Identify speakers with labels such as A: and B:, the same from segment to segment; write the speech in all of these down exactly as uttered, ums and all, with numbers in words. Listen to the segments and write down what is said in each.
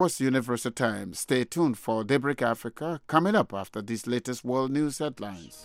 A: Post Universal Times. Stay tuned for Daybreak Africa coming up after these latest world news headlines.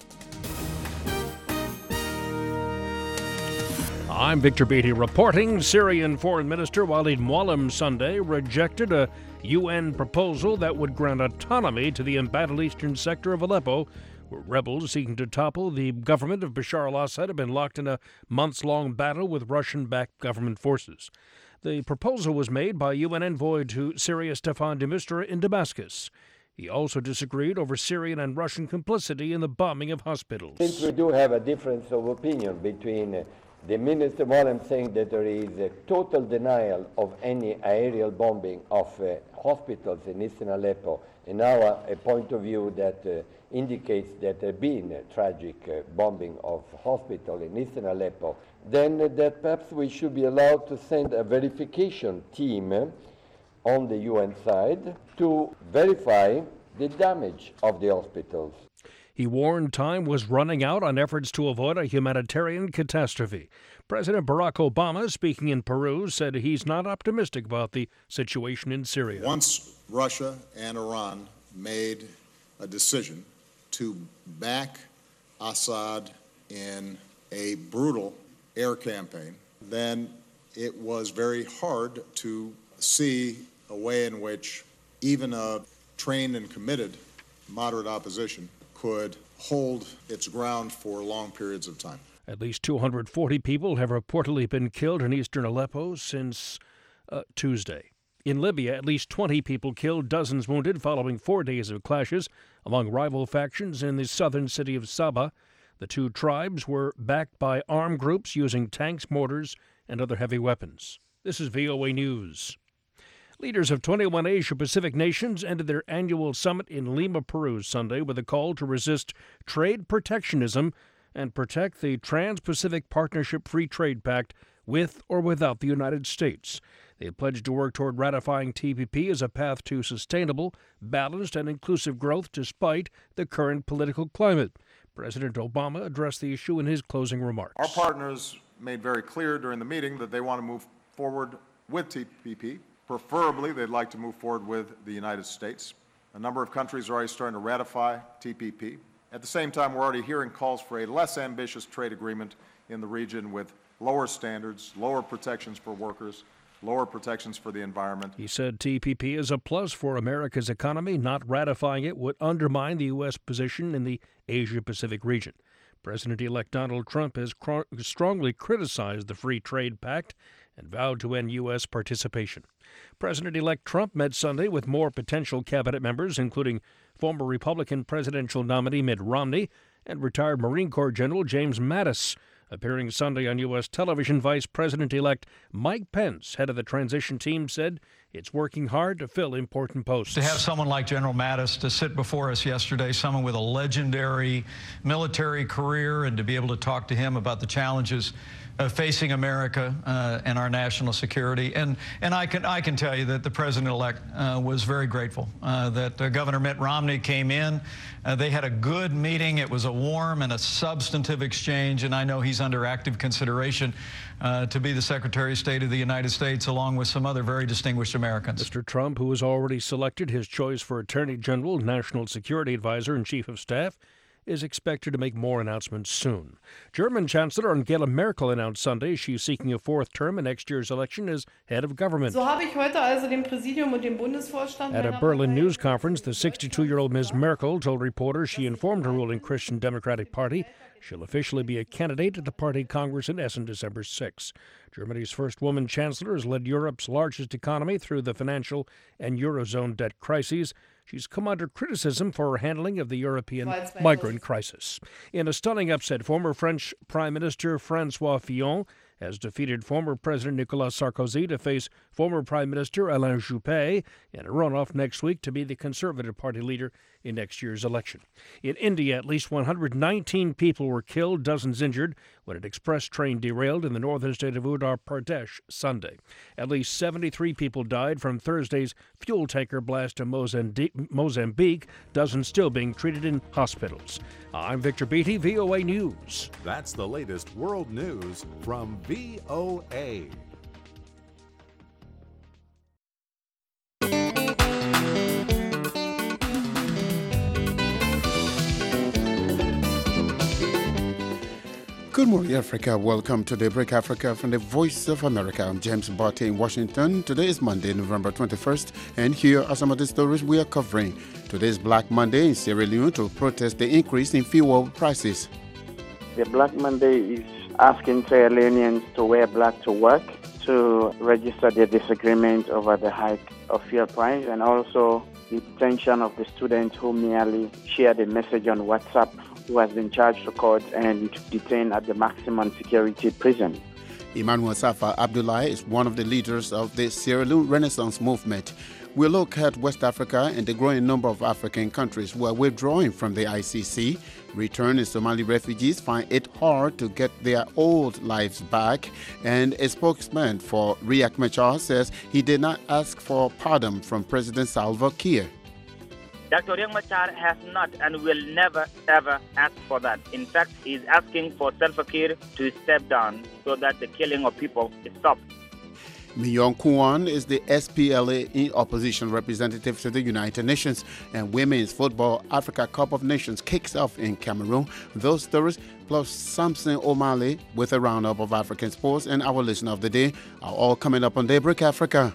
B: I'm Victor Beatty reporting. Syrian Foreign Minister Walid Muallim Sunday rejected a U N proposal that would grant autonomy to the embattled eastern sector of Aleppo, where rebels seeking to topple the government of Bashar al-Assad have been locked in a months-long battle with Russian-backed government forces. The proposal was made by U N envoy to Syria Staffan de Mistura in Damascus. He also disagreed over Syrian and Russian complicity in the bombing of hospitals.
C: Since we do have a difference of opinion between uh, the Minister Muallim saying that there is a total denial of any aerial bombing of uh, hospitals in eastern Aleppo, and our a point of view that uh, indicates that there has been a tragic uh, bombing of hospital in eastern Aleppo, then uh, that perhaps we should be allowed to send a verification team uh, on the U N side to verify the damage of the hospitals.
B: He warned time was running out on efforts to avoid a humanitarian catastrophe. President Barack Obama, speaking in Peru, said he's not optimistic about the situation in Syria.
D: Once Russia and Iran made a decision to back Assad in a brutal air campaign, then it was very hard to see a way in which even a trained and committed moderate opposition could hold its ground for long periods of time.
B: At least two hundred forty people have reportedly been killed in eastern Aleppo since uh, Tuesday. In Libya, at least twenty people killed, dozens wounded following four days of clashes among rival factions in the southern city of Saba. The two tribes were backed by armed groups using tanks, mortars, and other heavy weapons. This is V O A News. Leaders of twenty-one Asia-Pacific nations ended their annual summit in Lima, Peru, Sunday with a call to resist trade protectionism and protect the Trans-Pacific Partnership Free Trade Pact with or without the United States. They pledged to work toward ratifying T P P as a path to sustainable, balanced, and inclusive growth despite the current political climate. President Obama addressed the issue in his closing remarks.
E: Our partners made very clear during the meeting that they want to move forward with T P P. Preferably, they'd like to move forward with the United States. A number of countries are already starting to ratify T P P. At the same time, we're already hearing calls for a less ambitious trade agreement in the region with lower standards, lower protections for workers, lower protections for the environment.
B: He said T P P is a plus for America's economy. Not ratifying it would undermine the U S position in the Asia-Pacific region. President-elect Donald Trump has cr- strongly criticized the Free Trade Pact and vowed to end U S participation. President-elect Trump met Sunday with more potential cabinet members, including former Republican presidential nominee Mitt Romney and retired Marine Corps General James Mattis. Appearing Sunday on U S television, Vice President-elect Mike Pence, head of the transition team, said it's working hard to fill important posts.
F: To have someone like General Mattis to sit before us yesterday, someone with a legendary military career, and to be able to talk to him about the challenges Uh, facing America uh, and our national security, and and I can I can tell you that the president-elect uh, was very grateful uh, that uh, Governor Mitt Romney came in. Uh, they had a good meeting. It was a warm and a substantive exchange, and I know he's under active consideration uh, to be the Secretary of State of the United States, along with some other very distinguished Americans.
B: Mister Trump, who has already selected his choice for Attorney General, National Security Advisor, and Chief of Staff, is expected to make more announcements soon. German Chancellor Angela Merkel announced Sunday she's seeking a fourth term in next year's election as head of government.
G: So habe ich heute also dem Präsidium und dem Bundesvorstand
B: At a Berlin news conference, the sixty-two-year-old Miz Merkel told reporters she informed her ruling Christian Democratic Party she'll officially be a candidate at the party Congress in Essen December sixth. Germany's first woman chancellor has led Europe's largest economy through the financial and Eurozone debt crises. She's come under criticism for her handling of the European migrant crisis. In a stunning upset, former French Prime Minister François Fillon has defeated former President Nicolas Sarkozy to face former Prime Minister Alain Juppé in a runoff next week to be the Conservative Party leader in next year's election. In India, at least one hundred nineteen people were killed, dozens injured, when an express train derailed in the northern state of Uttar Pradesh Sunday. At least seventy-three people died from Thursday's fuel tanker blast in Mozambique, dozens still being treated in hospitals. I'm Victor Beatty, V O A News.
H: That's the latest world news from V O A.
A: Good morning, Africa. Welcome to Daybreak Africa from the Voice of America. I'm James Barty in Washington. Today is Monday, November twenty-first, and here are some of the stories we are covering. Today's Black Monday in Sierra Leone to protest the increase in fuel prices.
I: The Black Monday is asking Sierra Leoneans to wear black to work, to register their disagreement over the hike of fuel price, and also the detention of the student who merely shared a message on WhatsApp, who has been charged to court and detained at the maximum security prison.
A: Emmanuel Safa Abdullahi is one of the leaders of the Sierra Leone Renaissance Movement. We'll look at West Africa and the growing number of African countries who are withdrawing from the I C C. Returning Somali refugees find it hard to get their old lives back. And a spokesman for Riek Machar says he did not ask for pardon from President Salva Kiir.
J: Doctor Riek Machar has not and will never, ever ask for that. In fact, he is asking for Salva Kiir to step down so that the killing of people is stopped.
A: Myong Kwan is the S P L A in opposition representative to the United Nations. And Women's Football Africa Cup of Nations kicks off in Cameroon. Those stories plus Samson O'Malley with a roundup of African sports and our listener of the day are all coming up on Daybreak Africa.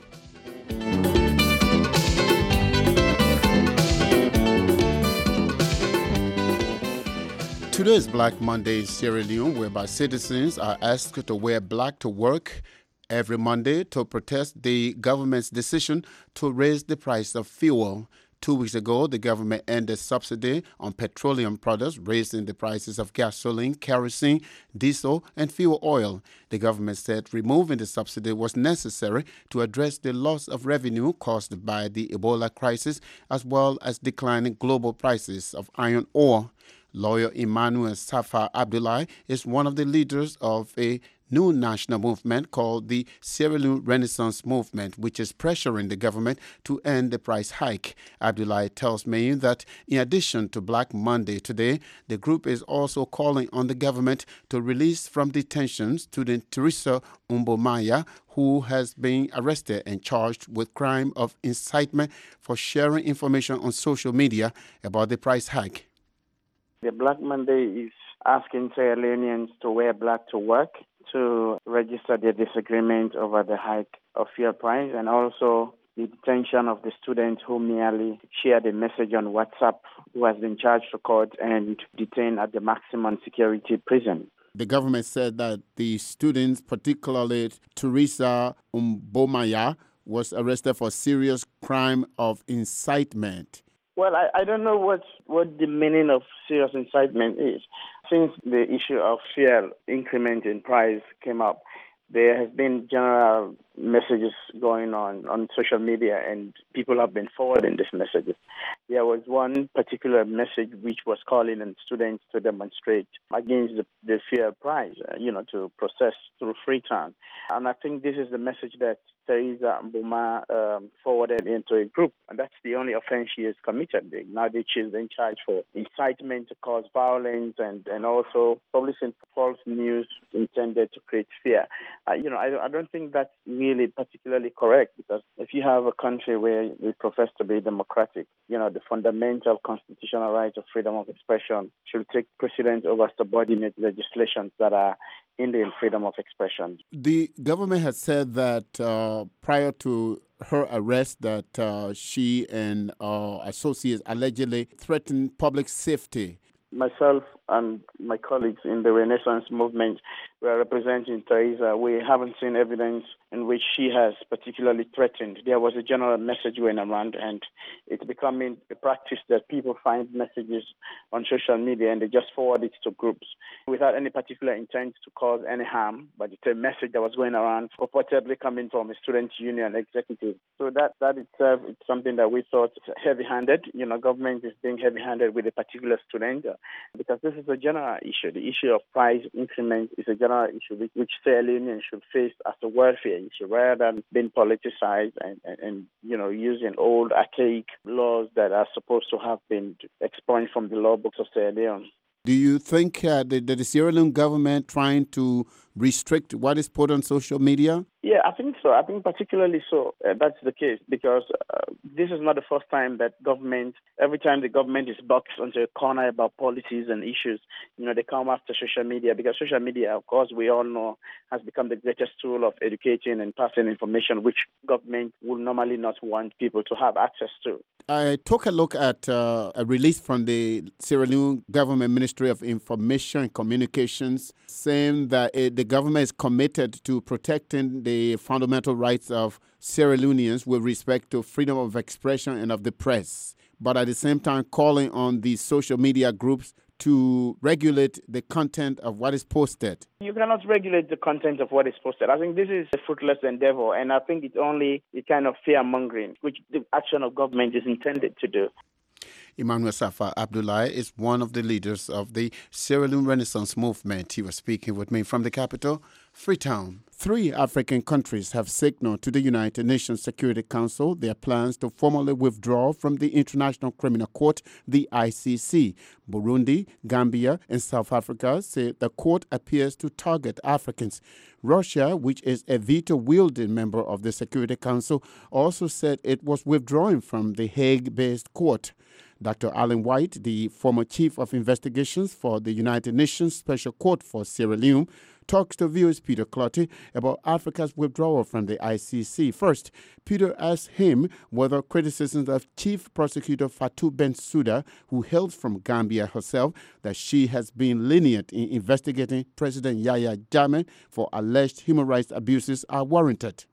A: Today's Black Monday in Sierra Leone, whereby citizens are asked to wear black to work every Monday to protest the government's decision to raise the price of fuel. Two weeks ago, the government ended subsidy on petroleum products, raising the prices of gasoline, kerosene, diesel, and fuel oil. The government said removing the subsidy was necessary to address the loss of revenue caused by the Ebola crisis, as well as declining global prices of iron ore. Lawyer Emmanuel Safa Abdullahi is one of the leaders of a new national movement called the Sierra Leone Renaissance Movement, which is pressuring the government to end the price hike. Abdullahi tells me that in addition to Black Monday today, the group is also calling on the government to release from detention student Teresa Umbomaya, who has been arrested and charged with crime of incitement for sharing information on social media about the price hike.
I: The Black Monday is asking Sierra Leoneans to wear black to work, to register their disagreement over the hike of fuel price, and also the detention of the student who merely shared a message on WhatsApp, who has been charged to court and detained at the maximum security prison.
A: The government said that the students, particularly Teresa Umbomaya, was arrested for serious crime of incitement.
I: Well, I, I don't know what, what the meaning of serious incitement is. Since the issue of fuel increment in price came up, there has been general messages going on on social media, and people have been forwarding these messages. There was one particular message which was calling on students to demonstrate against the, the fuel price, uh, you know, to process through Freetown. And I think this is the message that Teresa Mboma um, forwarded into a group, and that's the only offense she has committed. Now that she's been charged for incitement to cause violence and, and also publishing false news intended to create fear. Uh, you know, I, I don't think that's really particularly correct, because if you have a country where we profess to be democratic, you know, the fundamental constitutional right of freedom of expression should take precedence over subordinate legislations that are in the freedom of expression.
A: The government has said that uh, prior to her arrest that uh, she and uh, associates allegedly threatened public safety.
I: Myself and my colleagues in the Renaissance Movement were representing Teresa. We haven't seen evidence in which she has particularly threatened. There was a general message going around, and it's becoming a practice that people find messages on social media and they just forward it to groups without any particular intent to cause any harm. But it's a message that was going around, purportedly coming from a student union executive. So that, that itself is something that we thought heavy-handed. You know, government is being heavy-handed with a particular student, because this is a general issue. The issue of price increment is a general issue which, which Sierra Leoneans should face as a welfare issue, rather than being politicized and, and, and, you know, using old archaic laws that are supposed to have been expunged from the law books of Sierra Leone.
A: Do you think uh, that the Sierra Leone government trying to restrict what is put on social media?
I: Yeah, I think so. I think particularly so. Uh, that's the case because uh, this is not the first time that government, every time the government is boxed into a corner about policies and issues, you know, they come after social media because social media, of course, we all know, has become the greatest tool of educating and passing information, which government would normally not want people to have access to.
A: I took a look at uh, a release from the Sierra Leone Government Ministry of Information and Communications saying that it, the government is committed to protecting the fundamental rights of Sierra Leoneans with respect to freedom of expression and of the press, but at the same time calling on the social media groups to regulate the content of what is posted.
I: You cannot regulate the content of what is posted. I think this is a fruitless endeavor, and I think it's only a kind of fear-mongering, which the action of government is intended to do.
A: Emmanuel Safa Abdullahi is one of the leaders of the Sierra Leone Renaissance Movement. He was speaking with me from the capital, Freetown. Three African countries have signaled to the United Nations Security Council their plans to formally withdraw from the International Criminal Court, the I C C. Burundi, Gambia, and South Africa say the court appears to target Africans. Russia, which is a veto-wielding member of the Security Council, also said it was withdrawing from the Hague-based court. Doctor Alan White, the former chief of investigations for the United Nations Special Court for Sierra Leone, talks to V O A's Peter Clotty about Africa's withdrawal from the I C C. First, Peter asked him whether criticisms of Chief Prosecutor Fatou Bensouda, who hails from Gambia herself, that she has been lenient in investigating President Yahya Jammeh for alleged human rights abuses are warranted.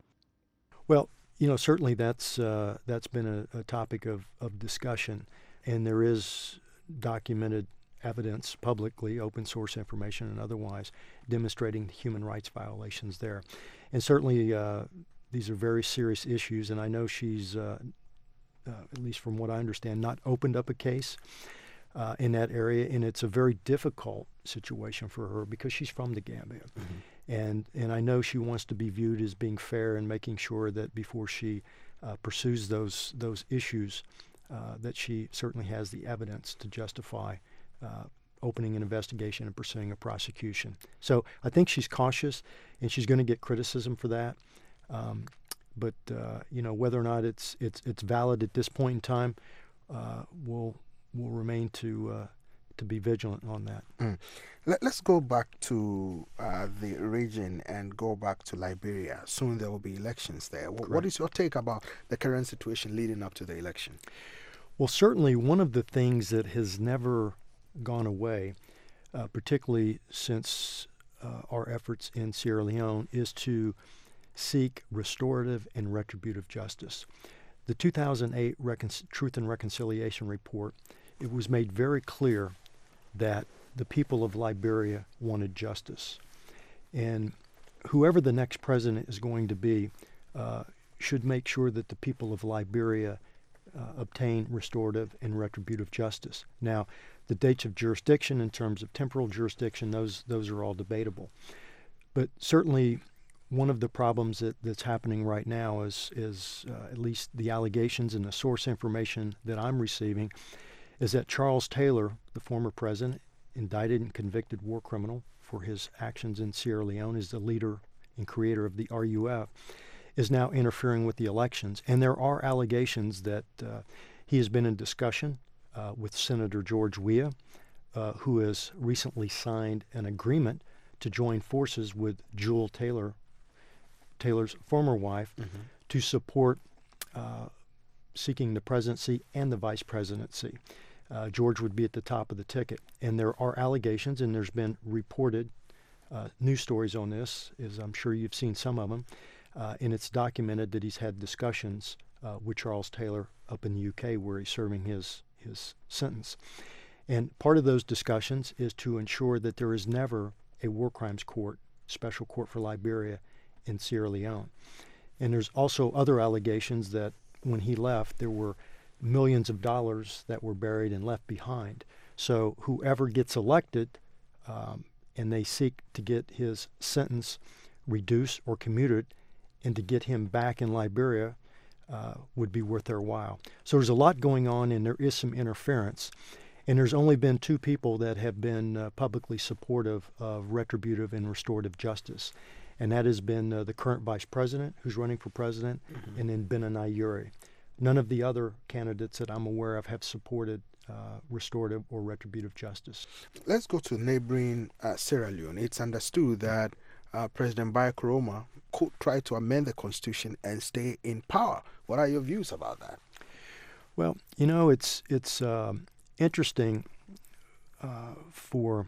K: Well, you know, certainly that's uh, that's been a, a topic of, of discussion, and there is documented evidence publicly, open source information and otherwise, demonstrating human rights violations there. And certainly uh, these are very serious issues, and I know she's, uh, uh, at least from what I understand, not opened up a case uh, in that area, and it's a very difficult situation for her because she's from the Gambia. Mm-hmm. And, and I know she wants to be viewed as being fair and making sure that before she uh, pursues those, those issues, uh, that she certainly has the evidence to justify Uh, opening an investigation and pursuing a prosecution. So I think she's cautious, and she's going to get criticism for that. Um, but uh, you know, whether or not it's it's it's valid at this point in time, uh, we'll we'll remain to uh, to be vigilant on that.
L: Mm. Let, let's go back to uh, the region and go back to Liberia. Soon there will be elections there. W- what is your take about the current situation leading up to the election?
K: Well, certainly one of the things that has never gone away, uh, particularly since uh, our efforts in Sierra Leone, is to seek restorative and retributive justice. The two thousand eight Recon- Truth and Reconciliation Report, it was made very clear that the people of Liberia wanted justice. And whoever the next president is going to be uh, should make sure that the people of Liberia uh, obtain restorative and retributive justice. Now, the dates of jurisdiction in terms of temporal jurisdiction, those those are all debatable. But certainly one of the problems that, that's happening right now is, is uh, at least the allegations and the source information that I'm receiving, is that Charles Taylor, the former president, indicted and convicted war criminal for his actions in Sierra Leone as the leader and creator of the R U F, is now interfering with the elections. And there are allegations that uh, he has been in discussion Uh, with Senator George Weah, uh, who has recently signed an agreement to join forces with Jewel Taylor, Taylor's former wife, mm-hmm. to support uh, seeking the presidency and the vice presidency. Uh, George would be at the top of the ticket. And there are allegations, and there's been reported uh, news stories on this, as I'm sure you've seen some of them, uh, and it's documented that he's had discussions uh, with Charles Taylor up in the U K where he's serving his his sentence. And part of those discussions is to ensure that there is never a war crimes court, special court for Liberia in Sierra Leone. And there's also other allegations that when he left, there were millions of dollars that were buried and left behind. So whoever gets elected um, and they seek to get his sentence reduced or commuted and to get him back in Liberia Uh, would be worth their while. So there's a lot going on, and there is some interference. And there's only been two people that have been uh, publicly supportive of retributive and restorative justice. And that has been uh, the current vice president who's running for president, mm-hmm. and then Benin Ayure. None of the other candidates that I'm aware of have supported uh, restorative or retributive justice.
L: Let's go to neighboring uh, Sierra Leone. It's understood that uh, President Barry Koroma could try to amend the constitution and stay in power. What are your views about that?
K: Well, you know, it's it's um, interesting uh, for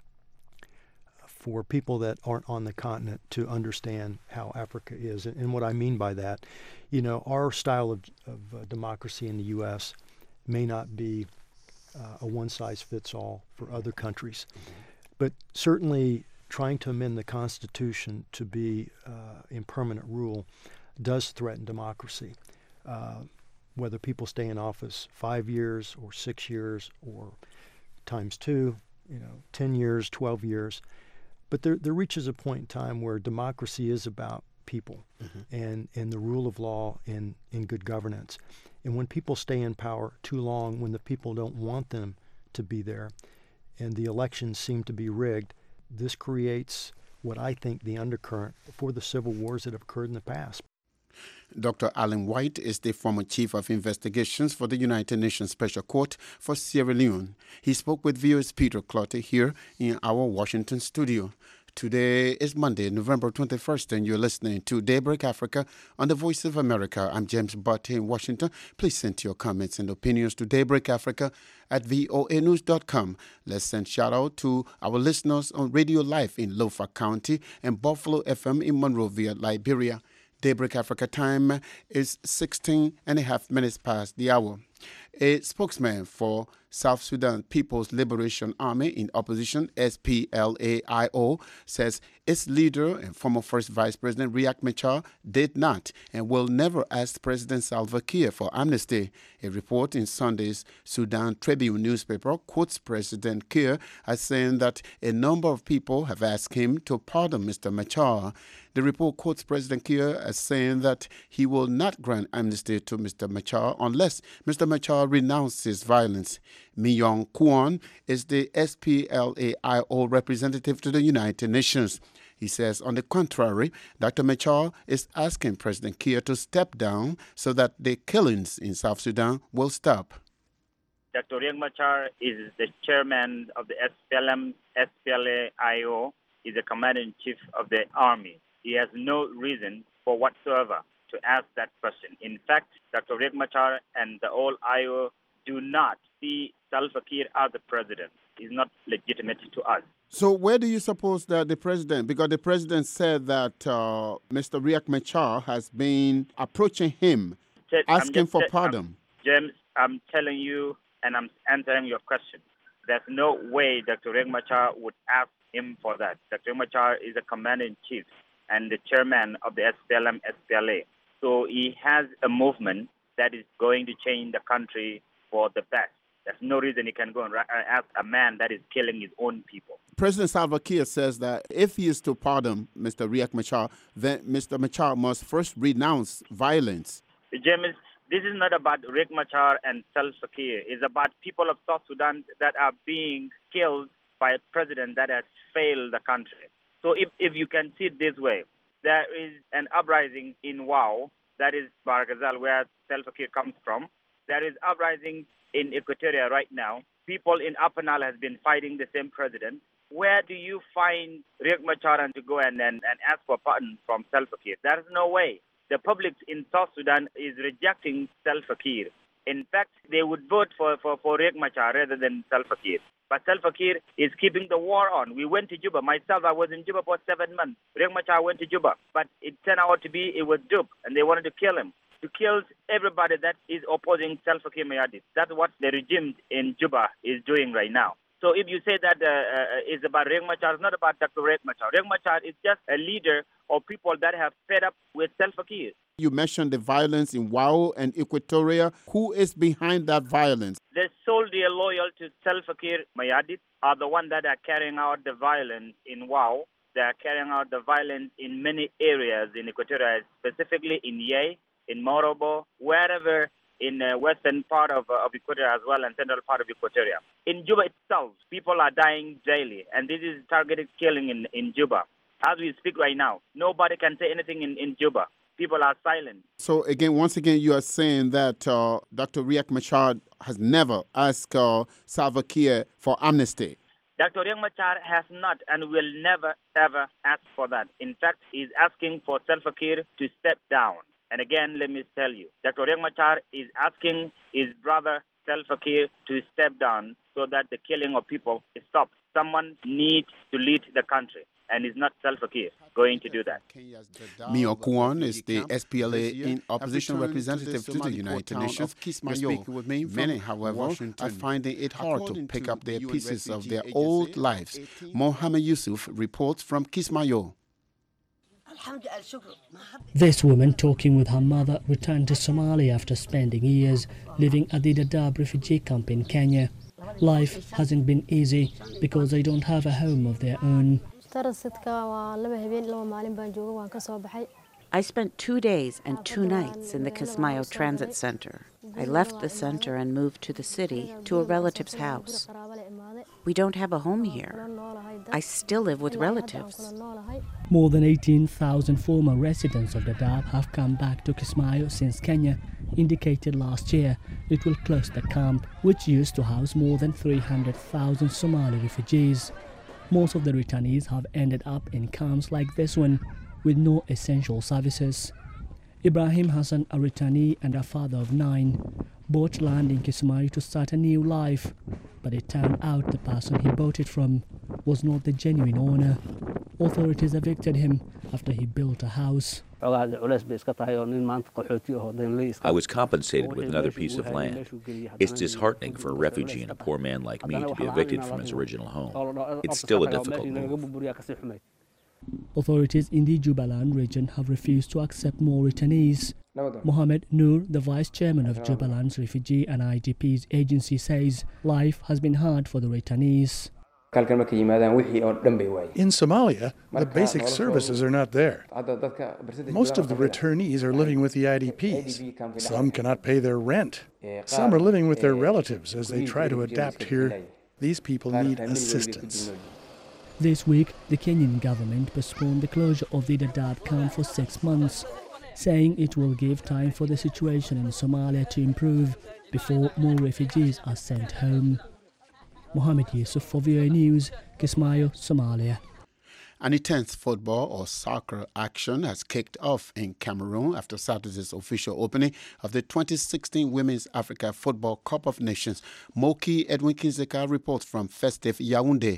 K: for people that aren't on the continent to understand how Africa is. And, and what I mean by that, you know, our style of, of uh, democracy in the U S may not be uh, a one-size-fits-all for other countries. Mm-hmm. But certainly trying to amend the Constitution to be uh, in permanent rule does threaten democracy. Uh, whether people stay in office five years or six years or times two, you know, ten years, twelve years. But there, there reaches a point in time where democracy is about people, mm-hmm. and, and the rule of law and, and good governance. And when people stay in power too long, when the people don't want them to be there, and the elections seem to be rigged, this creates what I think the undercurrent for the civil wars that have occurred in the past.
A: Doctor Alan White is the former Chief of Investigations for the United Nations Special Court for Sierra Leone. He spoke with V O A's Peter Clottey here in our Washington studio. Today is Monday, November twenty-first, and you're listening to Daybreak Africa on the Voice of America. I'm James Butt in Washington. Please send your comments and opinions to Daybreak Africa at voa news dot com. Let's send shout out to our listeners on Radio Life in Lofa County and Buffalo F M in Monrovia, Liberia. Daybreak Africa time is sixteen and a half minutes past the hour. A spokesman for South Sudan People's Liberation Army in opposition, S P L A I O, says its leader and former First Vice President Riek Machar did not and will never ask President Salva Kiir for amnesty. A report in Sunday's Sudan Tribune newspaper quotes President Kiir as saying that a number of people have asked him to pardon Mister Machar. The report quotes President Kiir as saying that he will not grant amnesty to Mister Machar unless Mister Machar renounces violence. Myong Kwon is the S P L A I O representative to the United Nations. He says, on the contrary, Doctor Machar is asking President Kiir to step down so that the killings in South Sudan will stop.
J: Doctor Riek Machar is the chairman of the S P L M, S P L A I O, is the commander-in-chief of the army. He has no reason for whatsoever to ask that question. In fact, Doctor Riek Machar and the whole I O do not see Salva Kiir as the president. He's not legitimate to us.
A: So where do you suppose that the president, because the president said that uh, Mister Riek Machar has been approaching him, asking for pardon?
J: I'm, James, I'm telling you, and I'm answering your question. There's no way Doctor Riek Machar would ask him for that. Doctor Riek Machar is a commander-in-chief and the chairman of the S P L M S P L A. So he has a movement that is going to change the country for the best. There's no reason he can go and ask a man that is killing his own people.
A: President Salva Kiir says that if he is to pardon Mister Riek Machar, then Mister Machar must first renounce violence.
J: James, this is not about Riek Machar and Salva Kiir. It's about people of South Sudan that are being killed by a president that has failed the country. So if, if you can see it this way, there is an uprising in Wau, that is Barghazal, where Salva Kiir comes from. There is uprising in Equatoria right now. People in Upper Nile have been fighting the same president. Where do you find Riek Machar to go and, and, and ask for pardon from Salva Kiir? There is no way. The public in South Sudan is rejecting Salva Kiir. In fact, they would vote for, for, for Riek Machar rather than Salva Kiir. But Salva Kiir is keeping the war on. We went to Juba. Myself, I was in Juba for seven months. Riek Machar went to Juba. But it turned out to be, it was Duk, and they wanted to kill him. To kill everybody that is opposing Salva Kiir Mayardit. That's what the regime in Juba is doing right now. So if you say that uh, uh, it's about Riek Machar, it's not about Doctor Riek Machar. Riek Machar is just a leader of people that have fed up with Salva Kiir.
A: You mentioned the violence in Wau and Equatoria. Who is behind that violence?
J: The soldiers loyal to Salva Kiir Mayardit are the ones that are carrying out the violence in Wau. They are carrying out the violence in many areas in Equatoria, specifically in Yei, in Morobo, wherever in the western part of, uh, of Equatoria as well and central part of Equatoria. In Juba itself, people are dying daily, and this is targeted killing in, in Juba. As we speak right now, nobody can say anything in, in Juba. People are silent.
A: So again, once again, you are saying that uh, Doctor Riek Machar has never asked uh, Salva Kiir for amnesty.
J: Doctor Riek Machar has not and will never, ever ask for that. In fact, he's asking for Salva Kiir to step down. And again, let me tell you, Doctor Riek Machar is asking his brother Salva Kiir to step down so that the killing of people is stopped. Someone needs to lead the country, and it's not Salva Kiir going to do that.
A: Mio Kwan is the S P L A in opposition representative to the United Nations. You're speaking with me. Many, however, are finding it hard to pick up their pieces of their old lives. Mohammed Yusuf reports from Kismayo.
M: This woman, talking with her mother, returned to Somalia after spending years living at the Dadaab refugee camp in Kenya. Life hasn't been easy because they don't have a home of their own.
N: I spent two days and two nights in the Kismayo Transit Center. I left the center and moved to the city, to a relative's house. We don't have a home here. I still live with relatives.
M: More than eighteen thousand former residents of Dadaab have come back to Kismayo since Kenya indicated last year it will close the camp, which used to house more than three hundred thousand Somali refugees. Most of the returnees have ended up in camps like this one, with no essential services. Ibrahim Hassan, a returnee and a father of nine, bought land in Kismayo to start a new life, but it turned out the person he bought it from was not the genuine owner. Authorities evicted him after he built a house.
O: I was compensated with another piece of land. It's disheartening for a refugee and a poor man like me to be evicted from his original home. It's still a difficult move.
M: Authorities in the Jubaland region have refused to accept more returnees. Mohamed Noor, the vice chairman of Jubaland's Refugee and I D Ps agency, says life has been hard for the returnees.
P: In Somalia, the basic services are not there. Most of the returnees are living with the I D Ps. Some cannot pay their rent. Some are living with their relatives as they try to adapt here. These people need assistance.
M: This week, the Kenyan government postponed the closure of the Dadaab camp for six months, saying it will give time for the situation in Somalia to improve before more refugees are sent home. Mohammed Yusuf for V O A News, Kismayo, Somalia.
A: An intense football or soccer action has kicked off in Cameroon after Saturday's official opening of the twenty sixteen Women's Africa Football Cup of Nations. Moki Edwin Kinzeka reports from festive Yaoundé.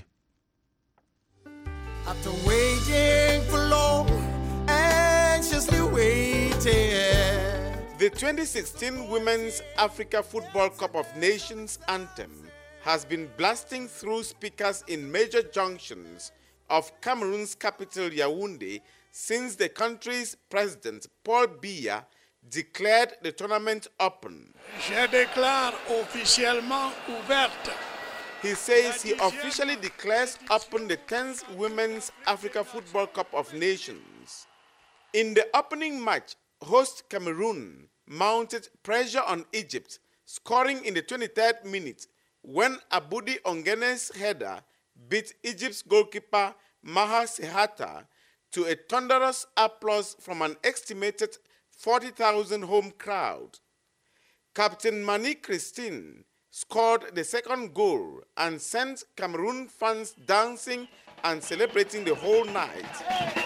Q: After waiting for long, anxiously waiting.
R: The twenty sixteen Women's Africa Football Cup of Nations anthem has been blasting through speakers in major junctions of Cameroon's capital Yaoundé since the country's president, Paul Biya, declared the tournament open.
Q: Je déclare officiellement ouverte.
R: He says he officially declares open the tenth Women's Africa Football Cup of Nations. In the opening match, host Cameroon mounted pressure on Egypt, scoring in the twenty-third minute when Aboudi Ongene's header beat Egypt's goalkeeper Maha Sehata to a thunderous applause from an estimated forty thousand home crowd. Captain Mani Christine scored the second goal and sent Cameroon fans dancing and celebrating the whole night.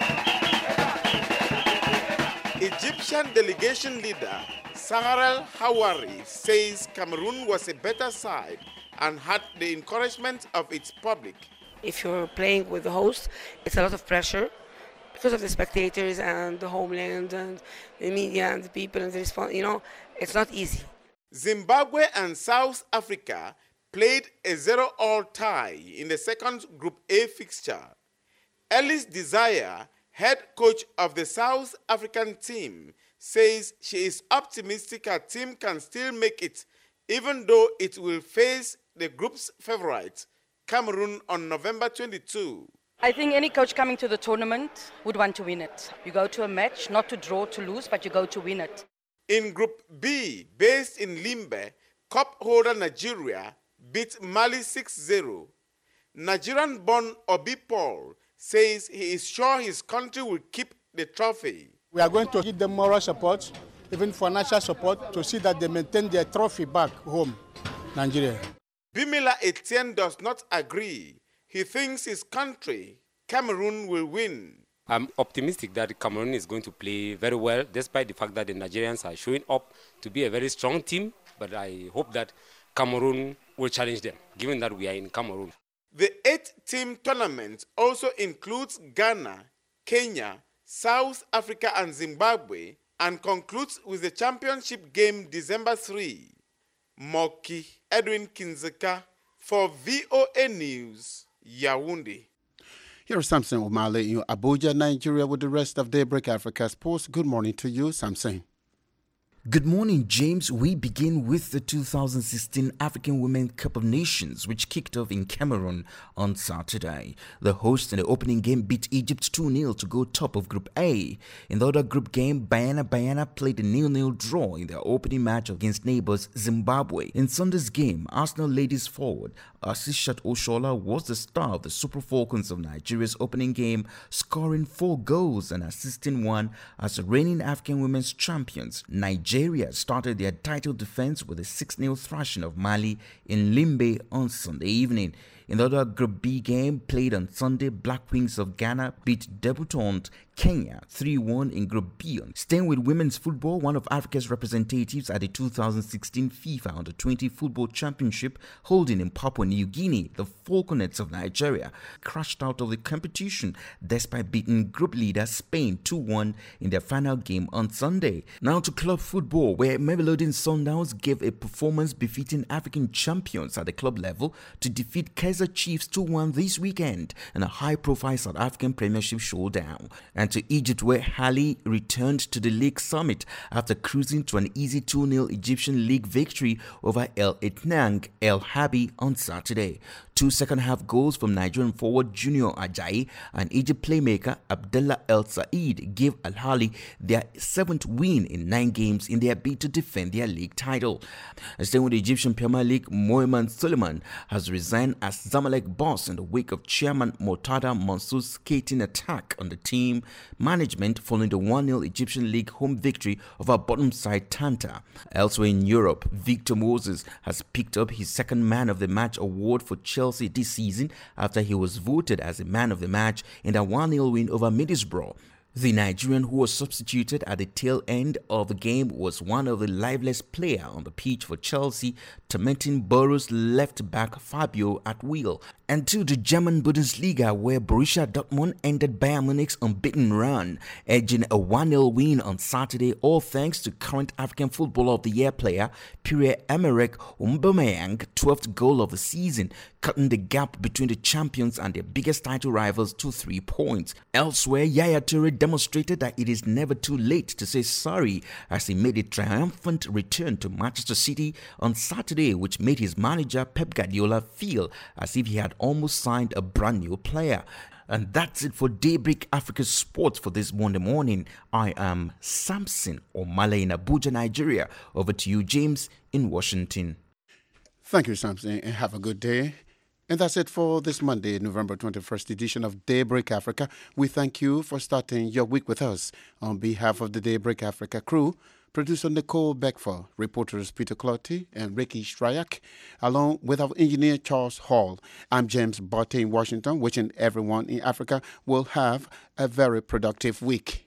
R: Egyptian delegation leader Saharel Hawari says Cameroon was a better side and had the encouragement of its public.
S: If you're playing with the host, it's a lot of pressure because of the spectators and the homeland and the media and the people and the response. You know, it's not easy.
R: Zimbabwe and South Africa played a zero-all tie in the second Group A fixture. Ellis Desire, head coach of the South African team, says she is optimistic her team can still make it, even though it will face the group's favorite, Cameroon, on November twenty-second.
T: I think any coach coming to the tournament would want to win it. You go to a match, not to draw, to lose, but you go to win it.
R: In Group B, based in Limbe, cup holder Nigeria beat Mali six zero. Nigerian-born Obi Paul says he is sure his country will keep the trophy.
U: We are going to give them moral support, even financial support, to see that they maintain their trophy back home, Nigeria.
R: Bimila Etienne does not agree. He thinks his country, Cameroon, will win.
V: I'm optimistic that Cameroon is going to play very well, despite the fact that the Nigerians are showing up to be a very strong team. But I hope that Cameroon will challenge them, given that we are in Cameroon.
R: The eight-team tournament also includes Ghana, Kenya, South Africa and Zimbabwe, and concludes with the championship game December third. Moki Edwin Kinzeka for V O A News, Yaoundé.
A: Here is Samson Omale in Abuja, Nigeria, with the rest of Daybreak Africa Sports. Good morning to you, Samson.
W: Good morning, James. We begin with the two thousand sixteen African Women Cup of Nations, which kicked off in Cameroon on Saturday. The hosts in the opening game beat Egypt two nil to go top of Group A. In the other group game, Bayana Bayana played a nil nil draw in their opening match against neighbours Zimbabwe. In Sunday's game, Arsenal ladies forward Asishat Oshola was the star of the Super Falcons of Nigeria's opening game, scoring four goals and assisting one as the reigning African women's champions. Nigeria started their title defense with a six nil thrashing of Mali in Limbe on Sunday evening. In the other Group B game played on Sunday, Black Wings of Ghana beat debutant Kenya three one in Group B. Staying with women's football, one of Africa's representatives at the two thousand sixteen FIFA Under twenty Football Championship holding in Papua New Guinea, the Falconets of Nigeria, crashed out of the competition despite beating group leader Spain two one in their final game on Sunday. Now to club football, where Mamelodi Sundowns gave a performance befitting African champions at the club level to defeat Kaiser Chiefs two one this weekend in a high-profile South African Premiership showdown. And to Egypt, where Hali returned to the league summit after cruising to an easy two nil Egyptian league victory over El Etnang El Habi on Saturday. Two second-half goals from Nigerian forward Junior Ajayi and Egypt playmaker Abdullah El Said gave Al Ahly their seventh win in nine games in their bid to defend their league title. Staying with the Egyptian Premier League, Mohamed Suleiman has resigned as Zamalek boss in the wake of chairman Murtada Mansour's skating attack on the team management following the one nil Egyptian league home victory over bottom side Tanta. Elsewhere in Europe, Victor Moses has picked up his second Man of the Match award for Chelsea this season after he was voted as the man of the match in a one nil win over Middlesbrough. The Nigerian who was substituted at the tail end of the game was one of the liveliest players on the pitch for Chelsea, tormenting Borough's left back Fabio at will. And to the German Bundesliga, where Borussia Dortmund ended Bayern Munich's unbeaten run, edging a one nil win on Saturday, all thanks to current African Footballer of the Year player Pierre-Emerick Aubameyang, twelfth goal of the season, cutting the gap between the champions and their biggest title rivals to three points. Elsewhere, Yaya Toure demonstrated that it is never too late to say sorry as he made a triumphant return to Manchester City on Saturday, which made his manager Pep Guardiola feel as if he had almost signed a brand new player. And that's it for Daybreak Africa Sports for this Monday morning. I am Samson Omale in Abuja, Nigeria. Over to you, James, in Washington.
A: Thank you, Samson, and have a good day. And that's it for this Monday, November twenty-first edition of Daybreak Africa. We thank you for starting your week with us. On behalf of the Daybreak Africa crew, producer Nicole Beckford, reporters Peter Clotty and Ricky Stryak, along with our engineer Charles Hall. I'm James Barty in Washington, wishing everyone in Africa will have a very productive week.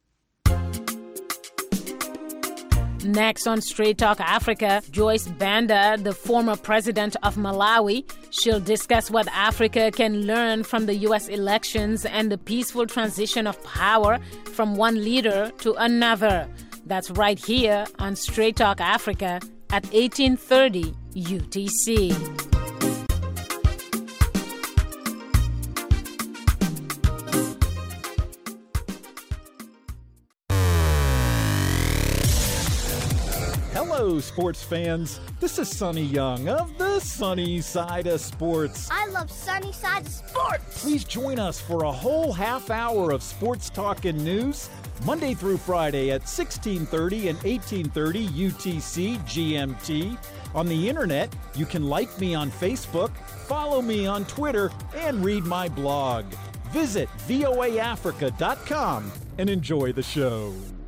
X: Next on Straight Talk Africa, Joyce Banda, the former president of Malawi. She'll discuss what Africa can learn from the U S elections and the peaceful transition of power from one leader to another. That's right here on Straight Talk Africa at eighteen thirty U T C.
Y: Hello, sports fans. This is Sonny Young of the Sunny Side of Sports.
Z: I love Sunny Side of Sports.
Y: Please join us for a whole half hour of sports talk and news Monday through Friday at sixteen thirty and eighteen thirty U T C G M T. On the internet, you can like me on Facebook, follow me on Twitter, and read my blog. Visit voa africa dot com and enjoy the show.